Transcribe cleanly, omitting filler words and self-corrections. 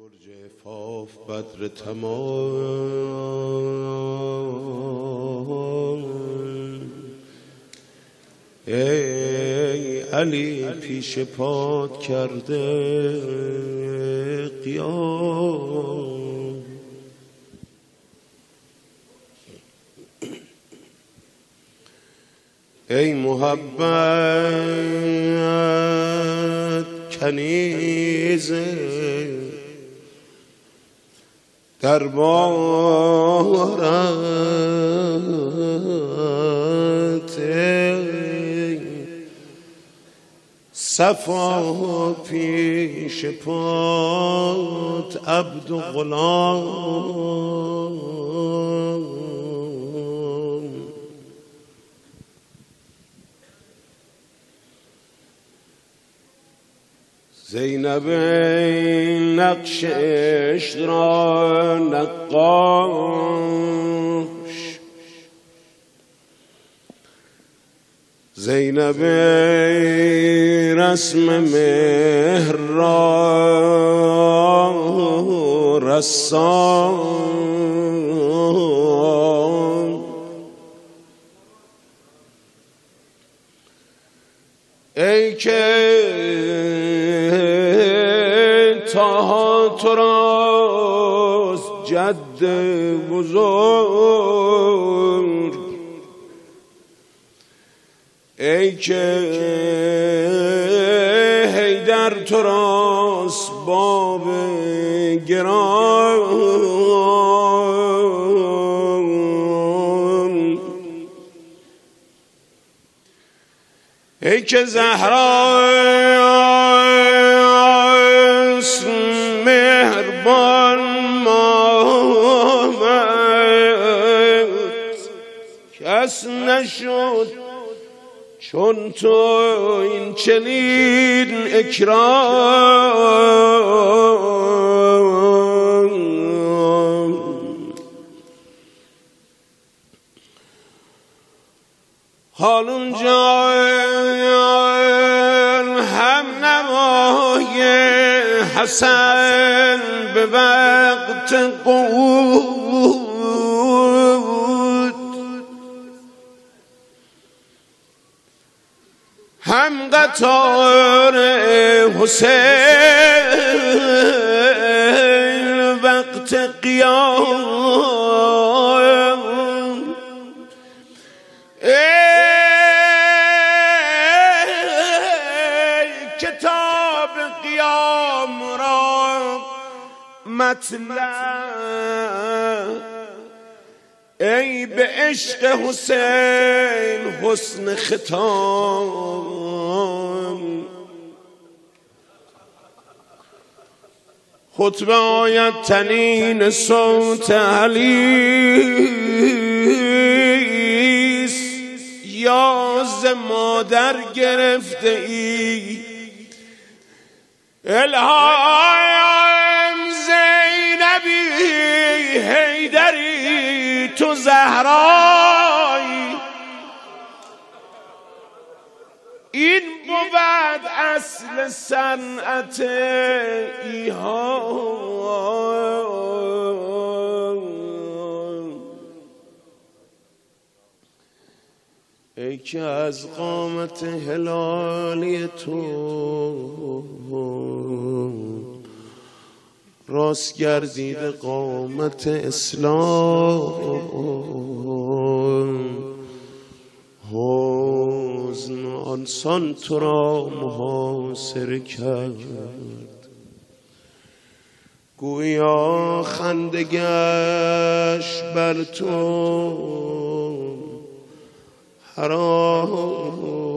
برج عفاف بدر تمام، ای علی پیش پات کرده قیام. ای محبت کنیزه دربارت، صفا پیش پات عبد و غلام. زینب نقشش را نقاش، زینب رسم مهر را رسام. ای که تا تو راست جد بزرگ، ای که حیدر تو راست باب گران، ای که زهراست مهربان مامت، کس نشد چون تو این چنین اکرام. حال اونجا هم نمای حسن به وقت قود، هم قطار حسین وقت قیام. کتاب قیام را مطلب، ای به عشق حسین حسن ختام. خطبه آید تنین صوت علیست، یا ز مادر گرفته ای الهام. زینبی حیدری تو زهرایی، این بود اصل صنعت ایهام. ای که از قامت هلالی تو راست گردید قامت اسلام. حزن آنسان تو را محاصره کرد، گویا خنده گشت بر تو حرام.